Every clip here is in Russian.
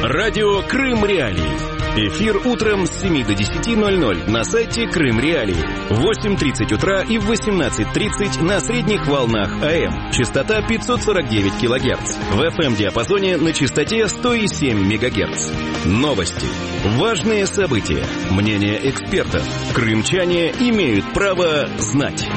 Радио Крым Реалии. Эфир утром с 7 до 10:00 на сайте Крым Реалии. В 8:30 утра и в 18:30 на средних волнах АМ. Частота 549 кГц. В FM-диапазоне на частоте 107 МГц. Новости. Важные события. Мнения экспертов. Крымчане имеют право знать.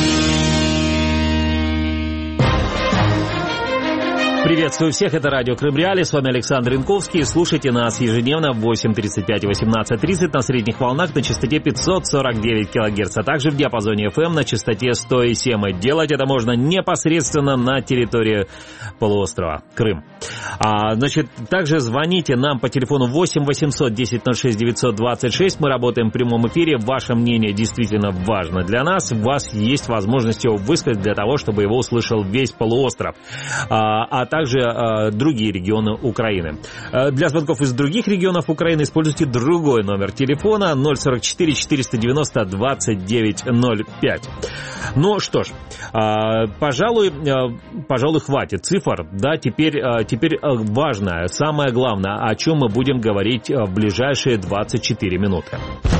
Приветствую всех, это радио Крым Реалии, с вами Александр Янковский. Слушайте нас ежедневно в 8:35 и 18:30 на средних волнах на частоте 549 кГц, а также в диапазоне FM на частоте 107. Делать это можно непосредственно на территории полуострова Крым. Также звоните нам по телефону 8 800 10 06 926. Мы работаем в прямом эфире. Ваше мнение действительно важно для нас. У вас есть возможность его высказать для того, чтобы его услышал весь полуостров. А также другие регионы Украины. Для звонков из других регионов Украины используйте другой номер телефона 044 490 2905. Ну что ж, пожалуй, хватит цифр. Да, теперь важное, самое главное, о чем мы будем говорить в ближайшие 24 минуты.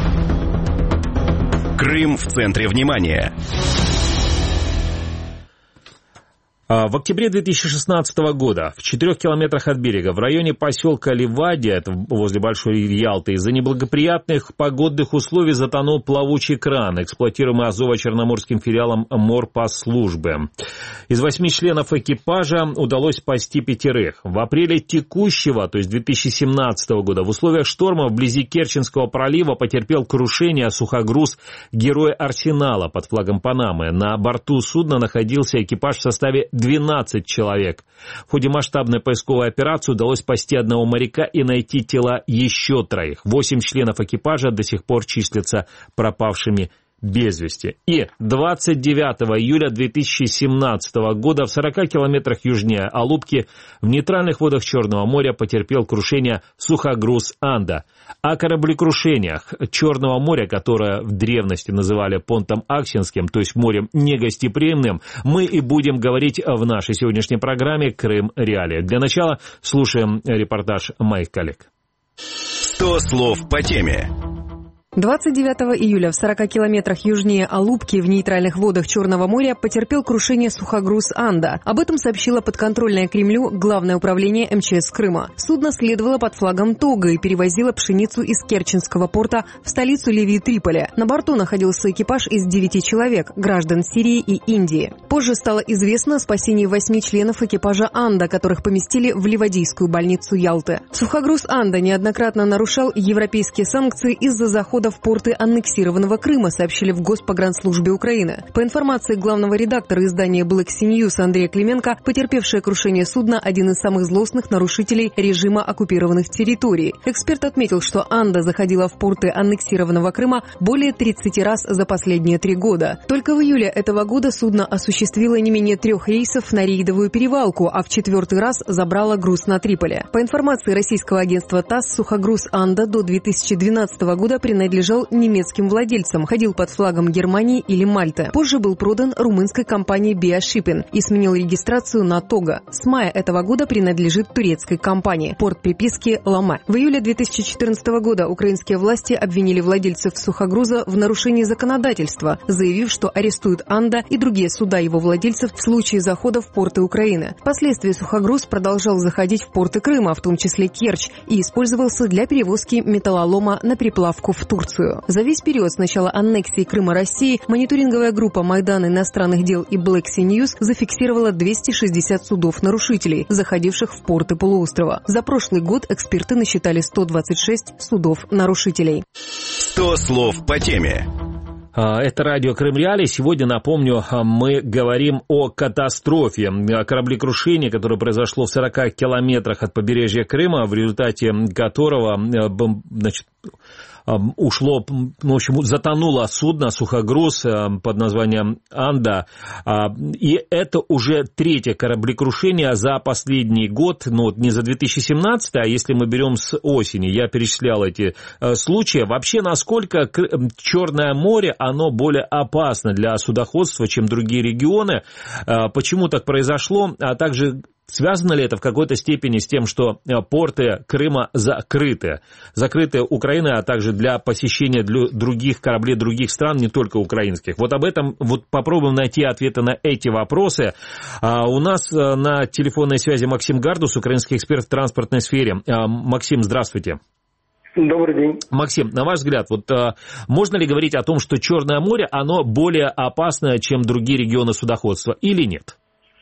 Крым в центре внимания. В октябре 2016 года в 4 километрах от берега в районе поселка Ливадия, это возле Большой Ялты, из-за неблагоприятных погодных условий затонул плавучий кран, эксплуатируемый Азово-Черноморским филиалом морпослужбы. Из 8 членов экипажа удалось спасти 5. В апреле текущего, то есть 2017 года, в условиях шторма вблизи Керченского пролива потерпел крушение сухогруз «Герой Арсенала» под флагом Панамы. На борту судна находился экипаж в составе 12 человек. В ходе масштабной поисковой операции удалось спасти 1 моряка и найти тела еще 3. 8 членов экипажа до сих пор числятся пропавшими без вести. И 29 июля 2017 года в 40 километрах южнее Алупки в нейтральных водах Черного моря потерпел крушение сухогруз «Анда». О кораблекрушениях Черного моря, которое в древности называли понтом Аксинским, то есть морем негостеприимным, мы и будем говорить в нашей сегодняшней программе «Крым Реалии». Для начала слушаем репортаж моих коллег. 100 слов по теме. 29 июля в 40 километрах южнее Алупки в нейтральных водах Черного моря потерпел крушение сухогруз «Анда». Об этом сообщило подконтрольное Кремлю Главное управление МЧС Крыма. Судно следовало под флагом Тога и перевозило пшеницу из Керченского порта в столицу Ливии Триполи. На борту находился экипаж из 9 человек, граждан Сирии и Индии. Позже стало известно о спасении 8 членов экипажа «Анда», которых поместили в Ливадийскую больницу Ялты. Сухогруз «Анда» неоднократно нарушал европейские санкции из-за захода в порты аннексированного Крыма, сообщили в Госпогранслужбе Украины. По информации главного редактора издания Black Sea News Андрея Клименко, потерпевшее крушение судна – один из самых злостных нарушителей режима оккупированных территорий. Эксперт отметил, что «Анда» заходила в порты аннексированного Крыма более 30 раз за последние 3 года. Только в июле этого года судно осуществило не менее 3 рейсов на рейдовую перевалку, а в 4-й раз забрало груз на Триполи. По информации российского агентства ТАСС, сухогруз «Анда» до 2012 года принадлежал немецким владельцам, ходил под флагом Германии или Мальты. Позже был продан румынской компании BIA Shipping и сменил регистрацию на Тога. С мая этого года принадлежит турецкой компании. Порт приписки Ламе. В июле 2014 года украинские власти обвинили владельцев сухогруза в нарушении законодательства, заявив, что арестуют «Анда» и другие суда его владельцев в случае захода в порты Украины. Впоследствии сухогруз продолжал заходить в порты Крыма, в том числе Керчь, и использовался для перевозки металлолома на переплавку в Турцию. За весь период с начала аннексии Крыма России мониторинговая группа Майдан иностранных дел и Black Sea News зафиксировала 260 судов-нарушителей, заходивших в порты полуострова. За прошлый год эксперты насчитали 126 судов-нарушителей. 100 слов по теме. Это радио Крым Реалии. Сегодня, напомню, мы говорим о катастрофе, о кораблекрушении, которое произошло в 40 километрах от побережья Крыма, в результате которого, ушло, в общем, затонуло судно, сухогруз под названием «Анда». И это уже 3-е кораблекрушение за последний год, не за 2017, а если мы берем с осени. Я перечислял эти случаи. Вообще, насколько Черное море, оно более опасно для судоходства, чем другие регионы. Почему так произошло, а также Связано ли это в какой-то степени с тем, что порты Крыма закрыты? Закрыты Украиной, а также для посещения других кораблей других стран, не только украинских. Вот об этом вот попробуем найти ответы на эти вопросы. У нас на телефонной связи Максим Гардус, украинский эксперт в транспортной сфере. Максим, здравствуйте. Добрый день. Максим, на ваш взгляд, вот можно ли говорить о том, что Черное море, оно более опасное, чем другие регионы судоходства, или нет?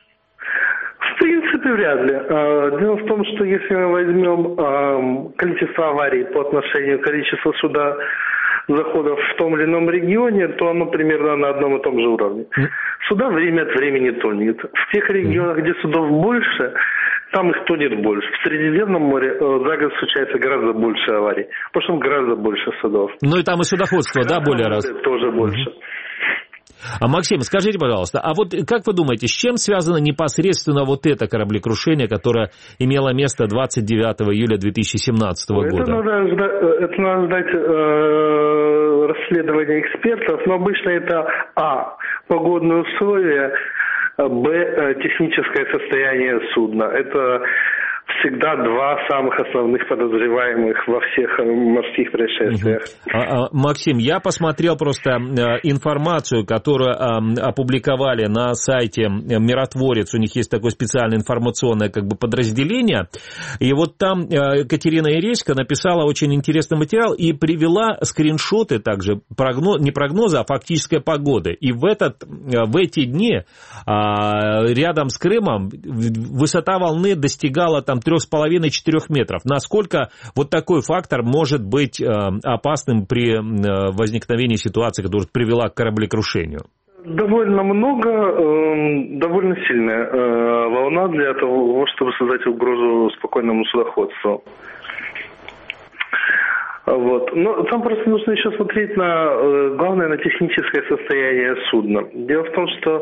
В принципе, вряд ли. Дело в том, что если мы возьмем количество аварий по отношению к количеству судоходов в том или ином регионе, то оно примерно на одном и том же уровне. Суда время от времени тонет. В тех регионах, где судов больше, там их тонет больше. В Средиземном море за год случается гораздо больше аварий, потому что там гораздо больше судов. Ну и там и судоходство, да, более раз? Тоже больше. Максим, скажите, пожалуйста, а вот как вы думаете, с чем связано непосредственно вот это кораблекрушение, которое имело место 29 июля 2017 года? Это надо ждать расследования экспертов, но обычно это погодные условия, техническое состояние судна. Это всегда два самых основных подозреваемых во всех морских происшествиях. Максим, я посмотрел просто информацию, которую опубликовали на сайте «Миротворец». У них есть такое специальное информационное подразделение. И вот там Катерина Ереська написала очень интересный материал и привела скриншоты также, не прогноза, а фактической погоды. И в эти дни рядом с Крымом высота волны достигала там 3,5-4 метров. Насколько вот такой фактор может быть опасным при возникновении ситуации, которая привела к кораблекрушению? Довольно много, довольно сильная волна для того, чтобы создать угрозу спокойному судоходству. Вот. Но там просто нужно еще смотреть главное, на техническое состояние судна. Дело в том, что,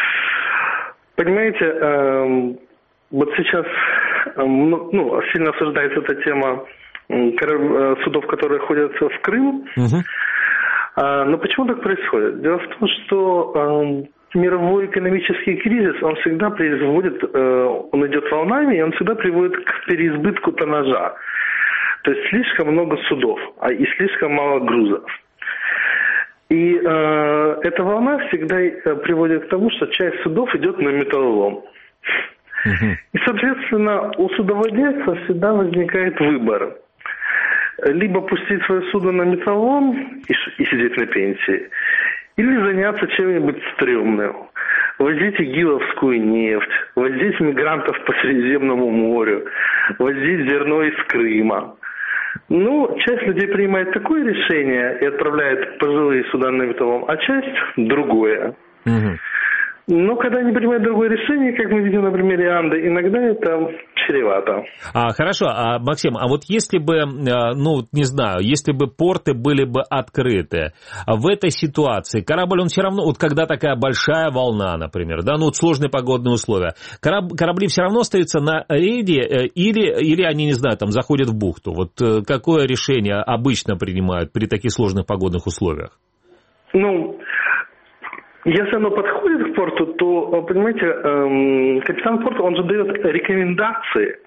понимаете, вот сейчас сильно обсуждается эта тема судов, которые ходят в Крым. Но почему так происходит? Дело в том, что мировой экономический кризис, он всегда он идет волнами, и он всегда приводит к переизбытку тоннажа. То есть слишком много судов, и слишком мало грузов. И эта волна всегда приводит к тому, что часть судов идет на металлолом. И, соответственно, у судовладельца всегда возникает выбор. Либо пустить свое судно на металлолом и сидеть на пенсии, или заняться чем-нибудь стрёмным. Возить игиловскую нефть, возить мигрантов по Средиземному морю, возить зерно из Крыма. Часть людей принимает такое решение и отправляет пожилые суда на металлолом, а часть другое. Но когда они принимают другое решение, как мы видим на примере Анды, иногда это чревато. Хорошо, Максим, а вот если бы, если бы порты были бы открыты, в этой ситуации корабль, он все равно, вот когда такая большая волна, например, сложные погодные условия, корабли все равно остаются на рейде или они, заходят в бухту? Вот какое решение обычно принимают при таких сложных погодных условиях? Если оно подходит к порту, то, понимаете, капитан порта, он же дает рекомендации.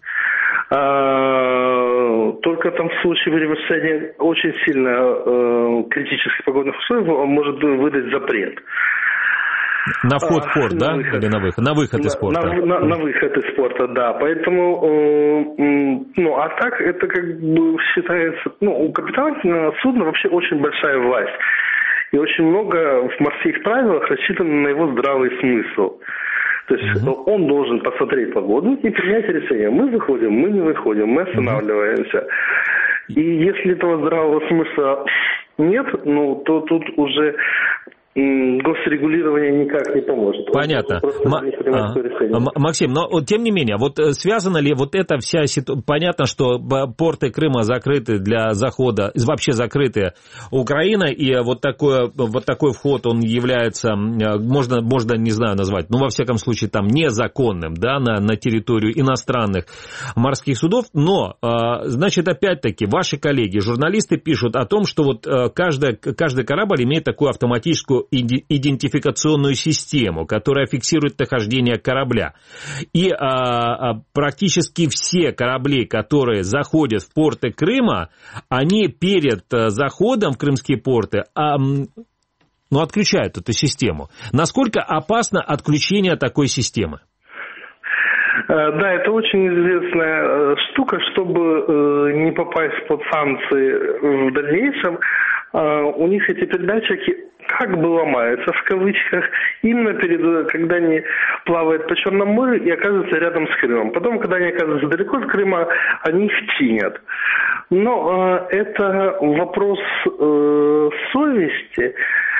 Только там в случае превышения очень сильно критических погодных условий он может выдать запрет. На вход в порт, да? Или на выход? На выход из порта. На выход из порта, да. Поэтому, а так это считается, у капитана судна вообще очень большая власть. И очень много в морских правилах рассчитано на его здравый смысл. То есть он должен посмотреть погоду и принять решение. Мы выходим, мы не выходим, мы останавливаемся. И если этого здравого смысла нет, то тут уже госрегулирование никак не поможет. Понятно. Максим, но тем не менее, вот связана ли вот эта вся ситуация? Понятно, что порты Крыма закрыты для захода, вообще закрыты Украина, и вот такой вход, он является, можно, не знаю, назвать, во всяком случае, там незаконным, да, на территорию иностранных морских судов, но, значит, опять-таки, ваши коллеги, журналисты пишут о том, что вот каждый корабль имеет такую автоматическую идентификационную систему, которая фиксирует нахождение корабля. И практически все корабли, которые заходят в порты Крыма, они перед заходом в крымские порты отключают эту систему. Насколько опасно отключение такой системы? Да, это очень известная штука. Чтобы не попасть под санкции в дальнейшем, у них эти передатчики как бы ломаются, в кавычках, именно когда они плавают по Черному морю и оказываются рядом с Крымом. Потом, когда они оказываются далеко от Крыма, они их чинят. Но это вопрос совести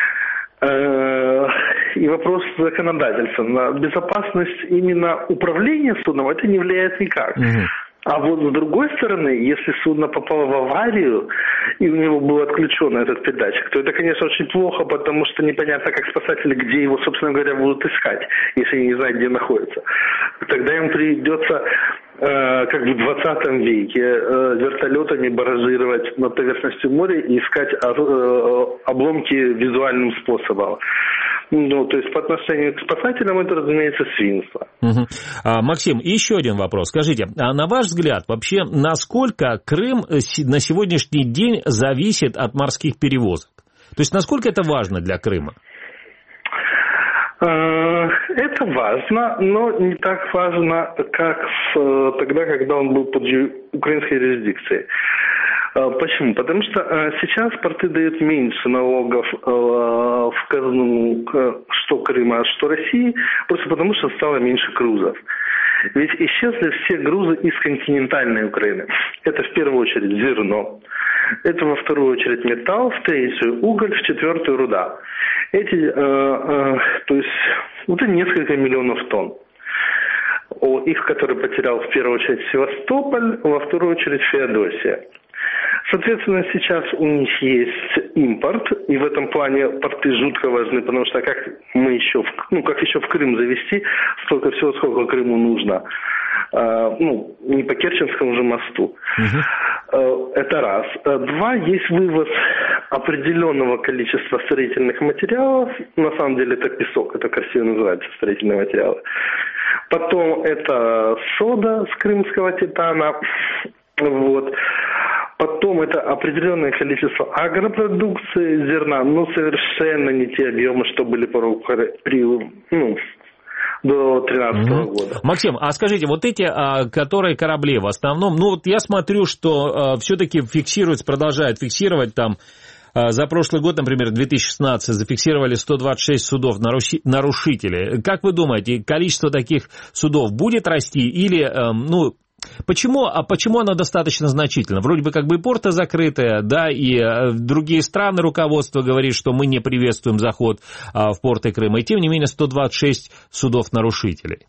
и вопрос законодательства. На безопасность именно управления судном это не влияет никак. А вот с другой стороны, если судно попало в аварию, и у него был отключен этот передатчик, то это, конечно, очень плохо, потому что непонятно, как спасатели, где его, собственно говоря, будут искать, если они не знают, где находится. Тогда им придется, как в 20 веке, вертолетами баражировать над поверхностью моря и искать обломки визуальным способом. То есть по отношению к спасателям это, разумеется, свинство. Максим, еще один вопрос. Скажите, а на ваш взгляд, вообще, насколько Крым на сегодняшний день зависит от морских перевозок? То есть насколько это важно для Крыма? Это важно, но не так важно, как тогда, когда он был под украинской юрисдикцией. Почему? Потому что сейчас порты дают меньше налогов в казну что Крыма, что России, просто потому что стало меньше грузов. Ведь исчезли все грузы из континентальной Украины. Это в первую очередь зерно, это во вторую очередь металл, в третью уголь, в четвертую руда. То есть это несколько миллионов тонн. Их, которые потерял в первую очередь Севастополь, во вторую очередь Феодосия. Соответственно, сейчас у них есть импорт, и в этом плане порты жутко важны, потому что как еще в Крым завезти столько всего, сколько Крыму нужно, не по Керченскому же мосту. Это раз. Два, есть вывоз определенного количества строительных материалов, на самом деле это песок, это красиво называется строительные материалы. Потом это сода с крымского титана, Потом это определенное количество агропродукции, зерна, но совершенно не те объемы, что были до 2013 года. Максим, а скажите, вот эти, которые корабли в основном, я смотрю, что все-таки продолжают фиксировать там, за прошлый год, например, 2016, зафиксировали 126 судов нарушителей. Как вы думаете, количество таких судов будет расти или, Почему оно достаточно значительно? Вроде бы как бы и порты закрыты, да, и другие страны руководство говорит, что мы не приветствуем заход в порты Крыма, и тем не менее 126 судов-нарушителей.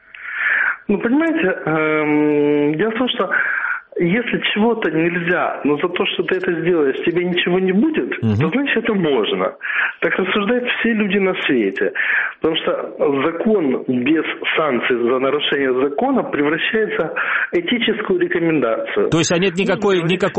Понимаете, дело в том, что если чего-то нельзя, но за то, что ты это сделаешь, тебе ничего не будет, то значит это можно. Так рассуждают все люди на свете. Потому что закон без санкций за нарушение закона превращается в этическую рекомендацию. То есть нет никакого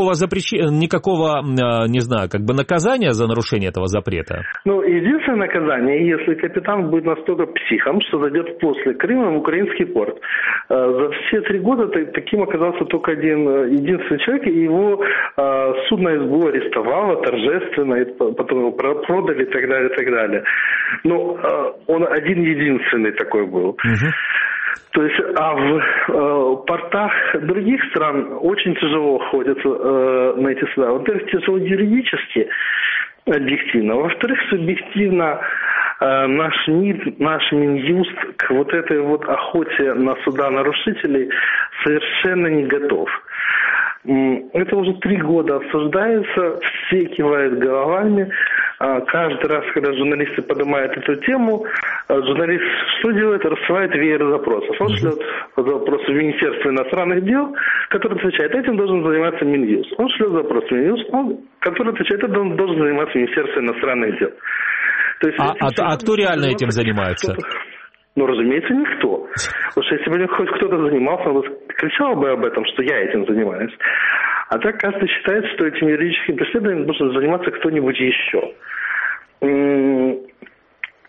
не знаю, как бы наказания за нарушение этого запрета? Единственное наказание, если капитан будет настолько психом, что зайдет после Крыма в украинский порт. За все 3 года таким оказался только единственный человек, и его судно СБУ арестовало торжественно, и потом его продали и так далее, и так далее. Но он один-единственный такой был. То есть, в портах других стран очень тяжело ходят на эти суда. Во-первых, тяжело юридически, объективно. Во-вторых, субъективно наш МИД, наш Минюст к этой охоте на суда нарушителей совершенно не готов. Это уже 3 года обсуждается, все кивают головами. Каждый раз, когда журналисты поднимают эту тему, журналист что делает? Рассылает веер запросов. Он шлет запрос в Министерство иностранных дел, который отвечает, этим должен заниматься Минюст. Он шлет запрос в Минюст, который отвечает, этим должен заниматься Министерство иностранных дел. То есть, кто реально этим занимается? Разумеется, никто. Потому что если бы хоть кто-то занимался, он кричал бы об этом, что я этим занимаюсь. А так каждый считает, что этим юридическим преследованием должен заниматься кто-нибудь еще.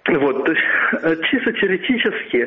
Вот, то есть чисто теоретически,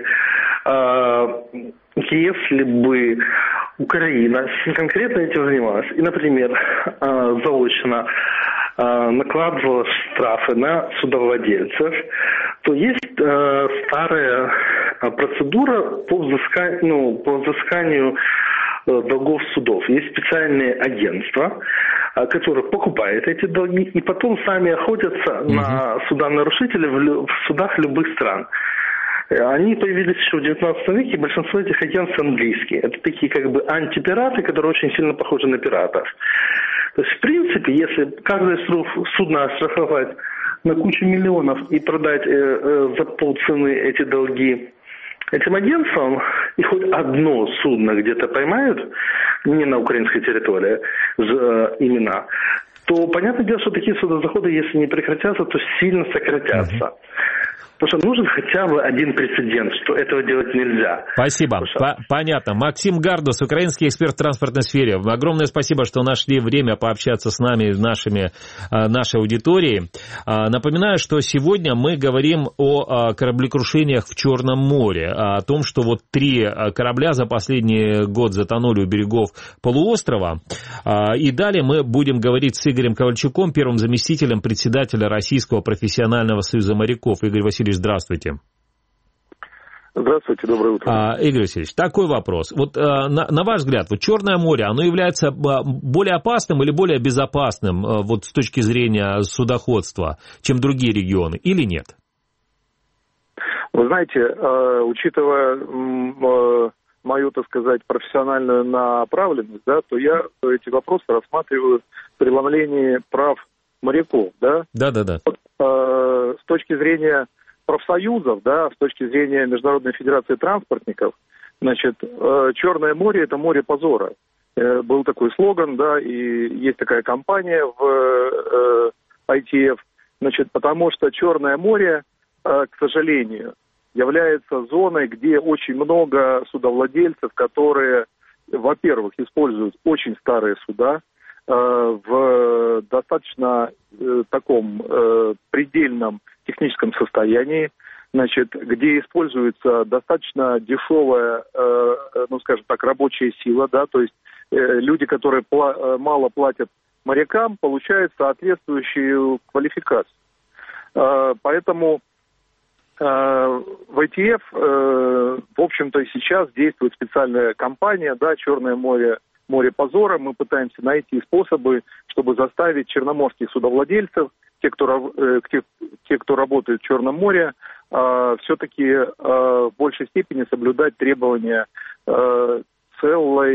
если бы Украина конкретно этим занималась и, например, заочно накладывала штрафы на судовладельцев, то есть старая процедура по взысканию долгов судов. Есть специальные агентства, которые покупают эти долги и потом сами охотятся на судонарушителей в судах любых стран. Они появились еще в 19 веке, большинство этих агентств английские. Это такие как бы антипираты, которые очень сильно похожи на пиратов. То есть, в принципе, если каждое судно оштрафовать на кучу миллионов и продать за полцены эти долги этим агентствам, и хоть одно судно где-то поймают, не на украинской территории имена, то понятное дело, что такие судозаходы, если не прекратятся, то сильно сократятся. Потому что нужен хотя бы один прецедент, что этого делать нельзя. Спасибо. Понятно. Максим Гардус, украинский эксперт в транспортной сфере. Огромное спасибо, что нашли время пообщаться с нами, нашей аудиторией. Напоминаю, что сегодня мы говорим о кораблекрушениях в Черном море, о том, что вот 3 корабля за последний год затонули у берегов полуострова. И далее мы будем говорить с Игорем Ковальчуком, первым заместителем председателя Российского профессионального союза моряков. Игорь Васильевич, здравствуйте. Здравствуйте, доброе утро. Игорь Васильевич, такой вопрос. Вот на ваш взгляд, вот Черное море, оно является более опасным или более безопасным вот с точки зрения судоходства, чем другие регионы, или нет? Вы знаете, учитывая мою, так сказать, профессиональную направленность, да, то я эти вопросы рассматриваю в преломлении прав моряков, да? Да. Вот, с точки зрения профсоюзов, да, с точки зрения Международной федерации транспортников, значит, Черное море – это море позора. Был такой слоган, да, и есть такая компания в ITF, значит, потому что Черное море, к сожалению, является зоной, где очень много судовладельцев, которые, во-первых, используют очень старые суда в достаточно таком предельном техническом состоянии, значит, где используется достаточно дешевая, ну, скажем так, рабочая сила, да, то есть люди, которые мало платят морякам, получают соответствующую квалификацию. Поэтому в ITF, в общем-то, сейчас действует специальная кампания, да, «Черное море, море позора». Мы пытаемся найти способы, чтобы заставить черноморских судовладельцев, те, кто работает в Черном море, все-таки в большей степени соблюдать требования целого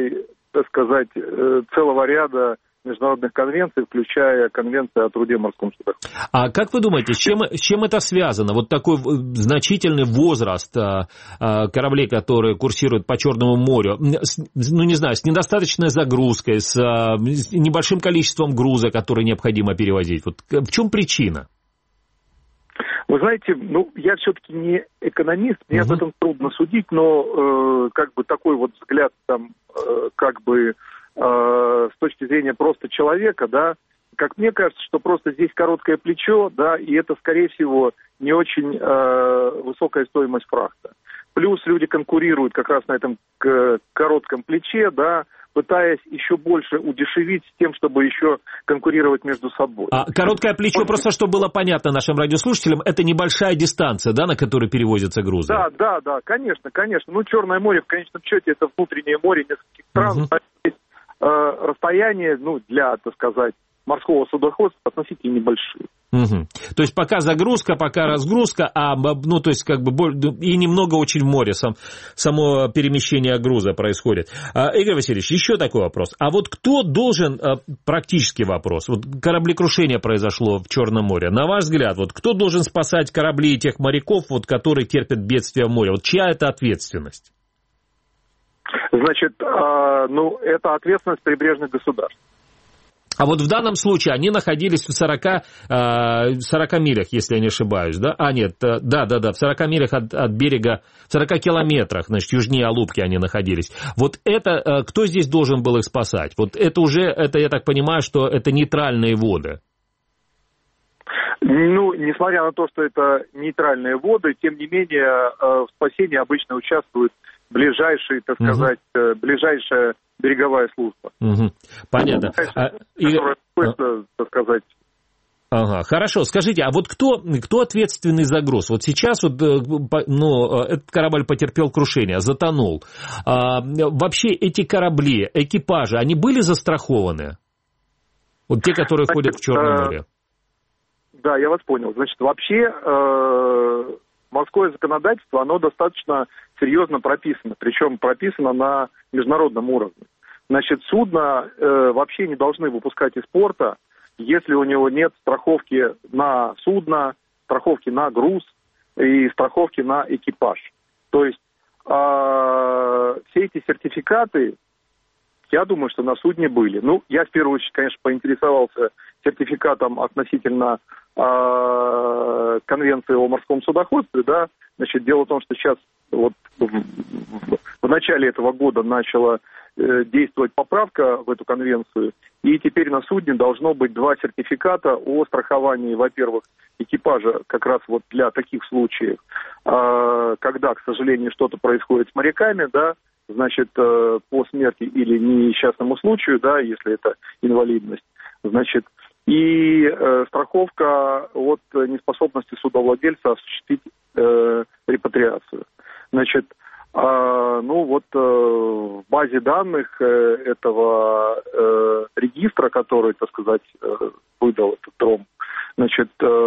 ряда международных конвенций, включая Конвенцию о труде в морском судах. А как вы думаете, с чем это связано? Вот такой значительный возраст кораблей, которые курсируют по Черному морю, ну, не знаю, с недостаточной загрузкой, с небольшим количеством груза, который необходимо перевозить. Вот в чем причина? Вы знаете, ну, я все-таки не экономист, мне об этом трудно судить, но как бы такой вот взгляд там, как бы с точки зрения просто человека, да, как мне кажется, что просто здесь короткое плечо, да, и это, скорее всего, не очень высокая стоимость фрахта. Плюс люди конкурируют как раз на этом коротком плече, да, пытаясь еще больше удешевить с тем, чтобы еще конкурировать между собой. А короткое плечо, просто чтобы было понятно нашим радиослушателям, это небольшая дистанция, да, на которой перевозятся грузы? Да, конечно. Ну, Черное море, в конечном счете, это внутреннее море нескольких стран. Расстояние, ну, для, так сказать, морского судоходства относительно небольшие. То есть пока загрузка, пока разгрузка, ну, то есть как бы и немного очень в море само перемещение груза происходит. Игорь Васильевич, еще такой вопрос. А вот кто должен, практический вопрос, вот кораблекрушение произошло в Черном море, на ваш взгляд, вот кто должен спасать корабли и тех моряков, вот, которые терпят бедствие в море? Вот чья это ответственность? Значит, ну, это ответственность прибрежных государств. А вот в данном случае они находились в 40 милях, если я не ошибаюсь, да? В 40 милях от берега, в 40 километрах, значит, южнее Алупки они находились. Вот это, кто здесь должен был их спасать? Вот это уже, я так понимаю, что это нейтральные воды. Ну, несмотря на то, что это нейтральные воды, тем не менее в спасении обычно участвует ближайшая береговая служба. Понятно. Которая, так сказать... Ага, хорошо. Скажите, а вот кто ответственный за груз? Вот сейчас этот корабль потерпел крушение, затонул. Вообще эти корабли, экипажи, они были застрахованы? Вот те, которые ходят в Черном море. Да, я вас понял. Значит, вообще морское законодательство, оно достаточно серьезно прописано, причем прописано на международном уровне. Значит, судно вообще не должны выпускать из порта, если у него нет страховки на судно, страховки на груз и страховки на экипаж. То есть все эти сертификаты, я думаю, что на судне были. Ну, я в первую очередь, конечно, поинтересовался сертификатом относительно Конвенции о морском судоходстве, да. Значит, дело в том, что сейчас вот в начале этого года начала действовать поправка в эту конвенцию, и теперь на судне должно быть 2 сертификата о страховании, во-первых, экипажа как раз вот для таких случаев, когда, к сожалению, что-то происходит с моряками, да, значит, по смерти или несчастному случаю, да, если это инвалидность, значит, и страховка от неспособности судовладельца осуществить репатриацию. Значит, в базе данных этого регистра, который, так сказать, выдал этот ТРОМ, значит,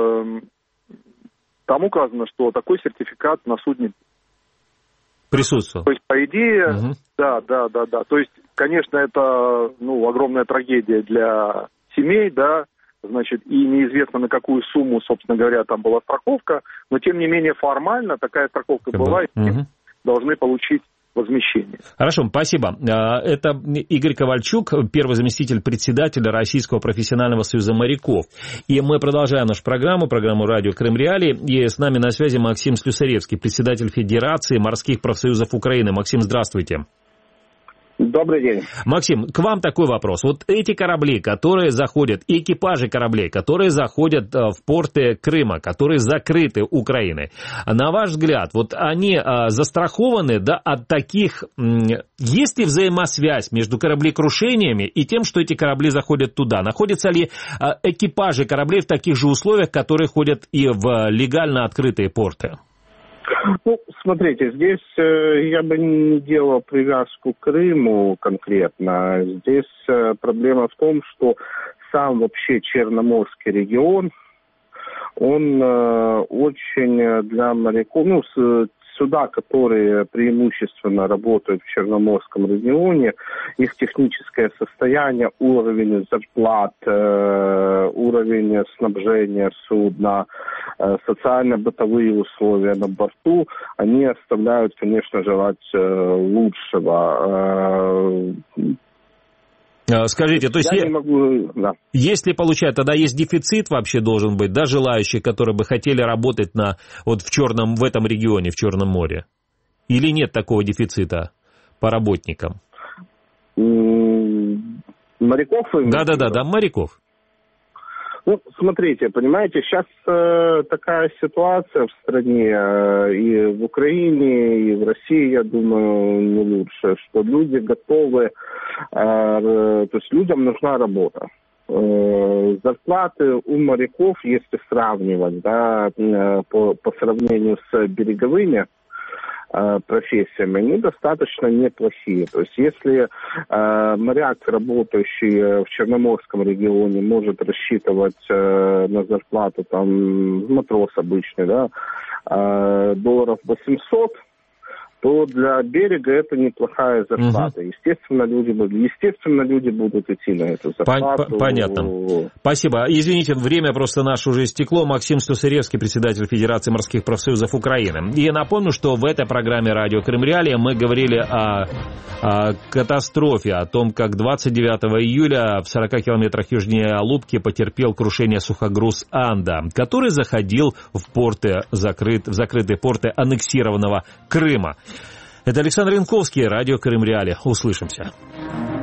там указано, что такой сертификат на судне присутствовал. То есть, по идее, да. То есть, конечно, это, огромная трагедия для семей, да, значит, и неизвестно, на какую сумму, собственно говоря, там была страховка, но, тем не менее, формально такая страховка была, и должны получить возмещение. Хорошо, спасибо. Это Игорь Ковальчук, первый заместитель председателя Российского профессионального союза моряков. И мы продолжаем нашу программу «Радио Крым Реалии». И с нами на связи Максим Слюсаревский, председатель Федерации морских профсоюзов Украины. Максим, здравствуйте. Добрый день. Максим, к вам такой вопрос. Вот эти корабли, которые заходят, и экипажи кораблей, которые заходят в порты Крыма, которые закрыты Украиной, на ваш взгляд, вот они застрахованы, да, от таких... Есть ли взаимосвязь между кораблекрушениями и тем, что эти корабли заходят туда? Находятся ли экипажи кораблей в таких же условиях, которые ходят и в легально открытые порты? Ну, смотрите, здесь я бы не делал привязку к Крыму конкретно. Здесь проблема в том, что сам вообще Черноморский регион, он очень для моряков, суда, которые преимущественно работают в Черноморском регионе, их техническое состояние, уровень зарплат, уровень снабжения судна, социально-бытовые условия на борту, они оставляют, конечно, желать лучшего. Скажите, то есть, если получать, тогда есть дефицит вообще должен быть, да, желающих, которые бы хотели работать в этом регионе, в Черном море? Или нет такого дефицита по работникам? Моряков? Да, моряков. Ну, смотрите, понимаете, сейчас такая ситуация в стране, и в Украине, и в России, я думаю, не лучше, что люди готовы, то есть людям нужна работа. Зарплаты у моряков, если сравнивать, да, по сравнению с береговыми профессиями, они достаточно неплохие. То есть если моряк, работающий в Черноморском регионе, может рассчитывать на зарплату, там, матрос обычный, да, $800, то для берега это неплохая зарплата. Естественно, люди будут идти на эту зарплату. Понятно. Спасибо. Извините, время просто наше уже истекло. Максим Слюсаревский, председатель Федерации морских профсоюзов Украины. И я напомню, что в этой программе «Радио Крым Реалии» мы говорили о катастрофе, о том, как 29 июля в 40 километрах южнее Алупки потерпел крушение сухогруз «Анда», который заходил в закрытые порты аннексированного Крыма. Это Александр Янковский, «Радио Крым Реалии». Услышимся.